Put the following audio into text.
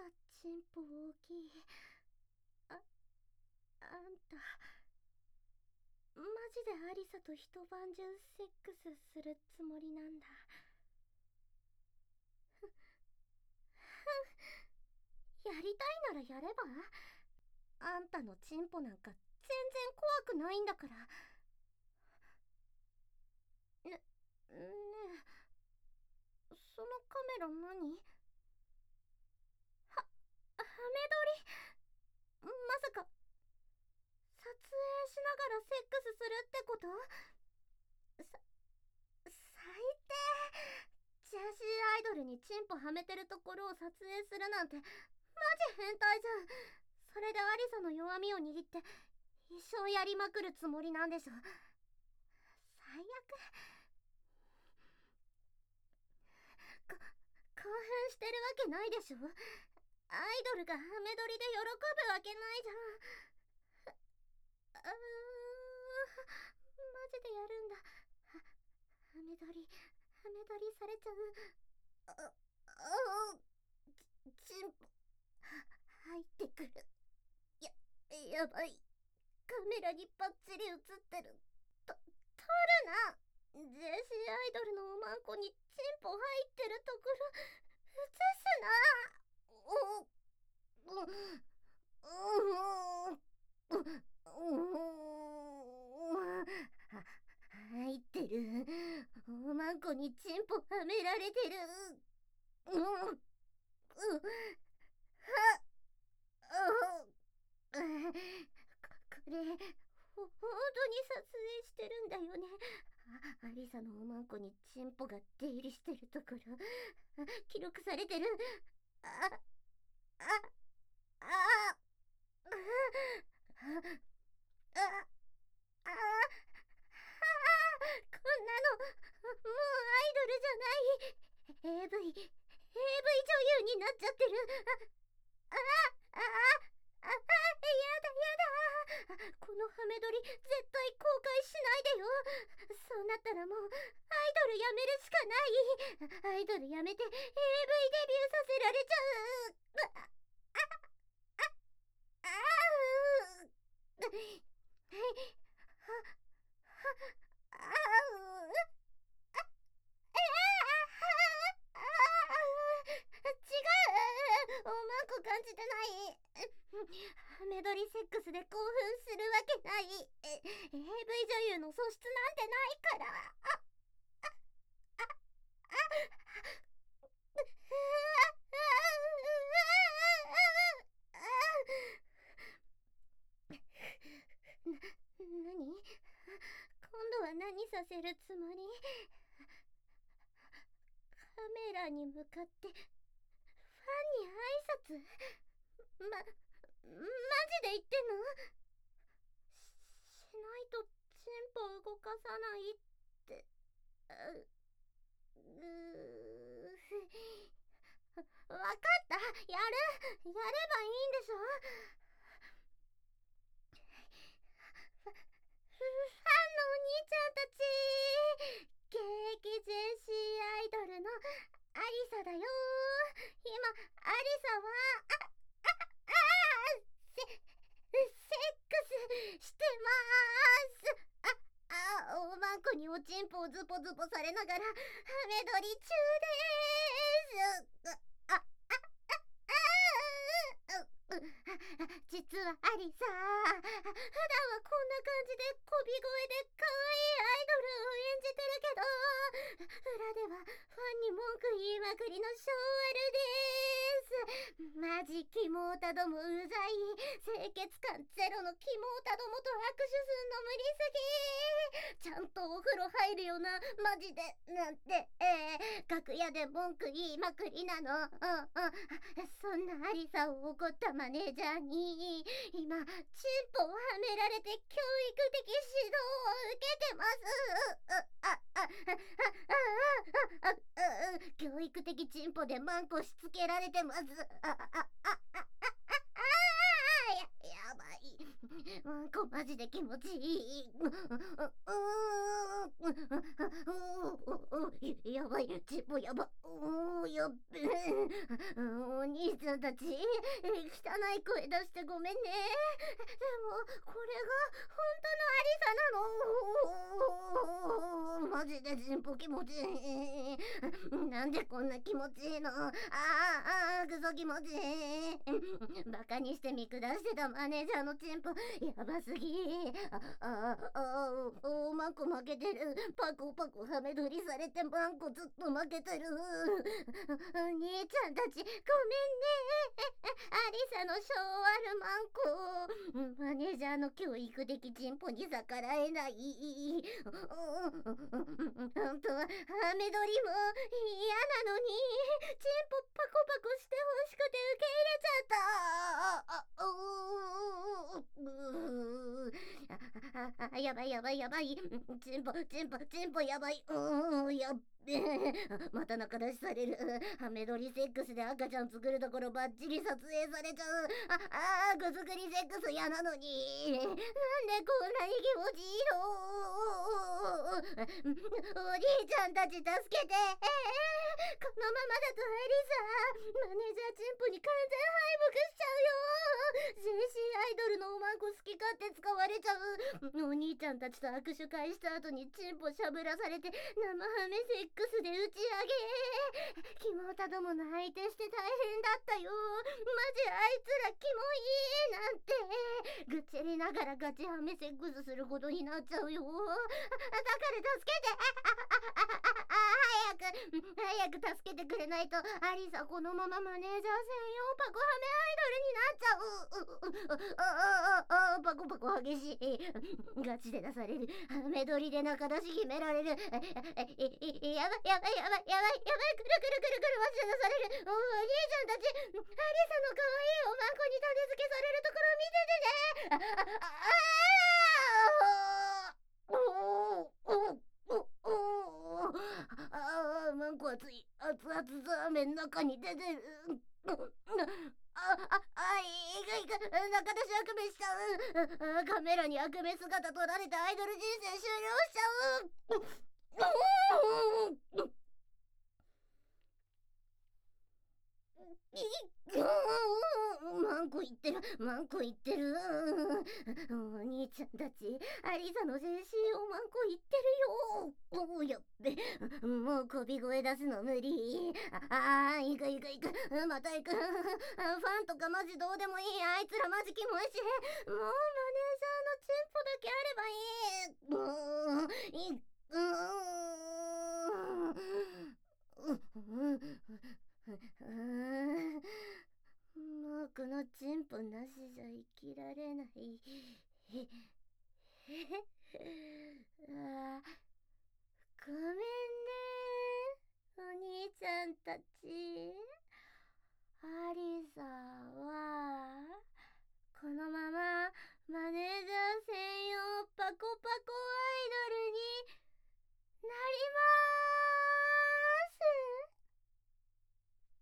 チンポ大きい。あんたマジでアリサと一晩中セックスするつもりなんだ。やりたいならやれば？あんたのチンポなんか全然怖くないんだから。ねえ、そのカメラ何？ハメ撮り？まさか撮影しながらセックスするってこと？最低。ジェシーアイドルにチンポはめてるところを撮影するなんてマジ変態じゃん。それでアリサの弱みを握って一生やりまくるつもりなんでしょ。最悪。興奮してるわけないでしょ。アイドルがハメ撮りで喜ぶわけないじゃん。マジでやるんだ。ハメ撮りされちゃう。チンポ入ってくる。やばい。カメラにバッチリ映ってる。撮るな。ジェシーアイドルのおまんこにチンポ入ってるところ映すな。入ってる。おまんこにチンポはめられてる。これ本当に撮影してるんだよね。アリサのおまんこにチンポが出入りしてるところ記録されてる。あああああこんなのもうアイドルじゃない。AV 女優になっちゃってる。ああやだ。このハメ撮り絶対公開しないでよ。そうなったらもうアイドルやめるしかない。アイドルやめて AV デビューさせられちゃう。違う。おまんこ感じてない。ハメ撮りセックスで興奮するわけない。AV 女優の素質なんてないから。何？今度は何させるつもり？カメラに向かってファンに挨拶？マジで言ってんの？しないとチンポ動かさないって。わかった。やればいいんでしょ。ファンのお兄ちゃんたち、現役 JC アイドルのアリサだよ。今アリサはセックスしてます。おまんこにおちんぽをズポズポされながらハメ撮り中です。実はアリサ、普段はこんな感じでこび声で可愛いアイドルを演じてるけど、裏ではファンに文句言いまくりの性悪です。マジキモータどもうざい。清潔感ゼロのキモータどもと握手すんの無理すぎ。ちゃんとお風呂入るよな、マジでなんて、楽屋で文句言いまくりなの。そんなアリサを怒ったマネージャーに今チンポをはめられて教育的指導を受けてます。教育的チンポでマンコしつけられてます。やばい。 ワンコマジで気持ちいい。やばい、チンポやば。やっべ。お兄ちゃんたち、汚い声出してごめんね。でも、これが本当のアリサなの？マジでチンポ気持ちいい。なんでこんな気持ちいいの？クソ気持ちいい。バカにして見下してたマネージャーのチンポ、やばすぎ。マンコ負けてる。パコパコハメ撮りされてマンコずっと負けてる。兄ちゃんたち、ごめんね。アリサの性悪マンコ。マネージャーの教育的チンポに逆らえない。本当はハメ撮りも嫌なのに、チンポパコパコしてほしくて受け入れちゃった。やばいやばいやばい。チンポやばい。やっべまた仲出しされる。ハメ撮りセックスで赤ちゃん作るところバッチリ撮影されちゃう。子作りセックス嫌なのに。なんでこんなに気持ちいいの？お兄ちゃんたち助けて。このままだとアリサ、マネージャーチンポに完全敗北しちゃうよ。JC アイドルのおまんこ好き勝手使われちゃう。お兄ちゃんたちと握手会した後にチンポしゃぶらされて生ハメセックスで打ち上げ。キモタどもの相手して大変だったよ。マジあいつらキモいなんて。ぐっちゃりながらガチハメセックスすることになっちゃうよ。だから助けて。早く助けてくれないとアリサこのままマネージャー専用パコハメアイドルになっちゃう。パコパコ激しい。ガチで出される。ハメ撮りで仲出し決められる。やばいくるくるくるマジで出される。お兄ちゃんたち、アリサの可愛いおまんこに種付けされるところ見ててね。マンコ熱い。熱々ザーメン中に出てる。いく中出し悪夢しちゃう。カメラに悪夢姿撮られてアイドル人生終了しちゃう。マンコ言ってる。お兄ちゃんたち、アリサの精神をマンコ言ってるよ。やっべ、もうこび声出すの無理。行く、また行く。ファンとかマジどうでもいい。あいつらマジキモいし、もうマネージャーのチンポだけあればいい。もうこのチンポなしじゃ生きられない。ごめんね、お兄ちゃんたち。アリサはこのままマネージャー専用パコパコアイドルになります。